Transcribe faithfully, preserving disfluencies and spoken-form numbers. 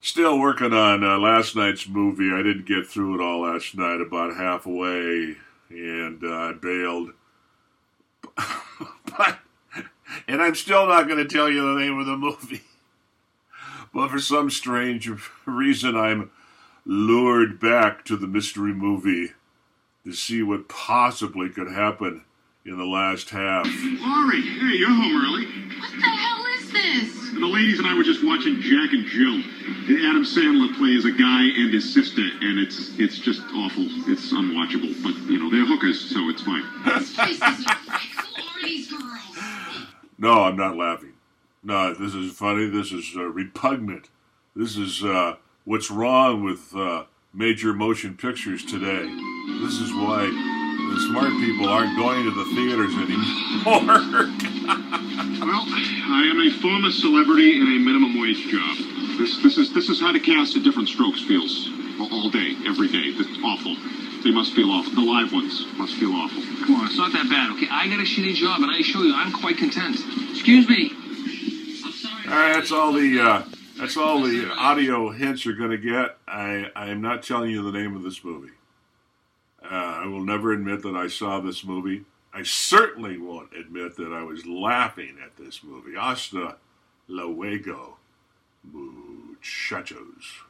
Still working on uh, last night's movie. I didn't get through it all last night, about halfway, and uh, I bailed. but, and I'm still not going to tell you the name of the movie. But for some strange reason, I'm lured back to the mystery movie to see what possibly could happen in the last half. Laurie, hey, you're home early. What the hell is this? And the ladies and I were just watching Jack and Jill. Adam Sandler plays a guy and his sister, and it's it's just awful. It's unwatchable. But, you know, they're hookers, so it's fine. This place is a wreck. Who are these girls? No, I'm not laughing. No, this is funny. This is uh, repugnant. This is uh, what's wrong with uh, major motion pictures today. This is why the smart people aren't going to the theaters anymore. Well, I am a former celebrity in a minimum wage job. This this is this is how the cast of Different Strokes feels all day, every day. It's awful. They must feel awful. The live ones must feel awful. Come on, it's not that bad, okay? I got a shitty job, and I assure you, I'm quite content. Excuse me. I'm sorry. All right, that's all the uh, that's all the audio hints you're going to get. I I am not telling you the name of this movie. Uh, I will never admit that I saw this movie. I certainly won't admit that I was laughing at this movie. Hasta luego, muchachos.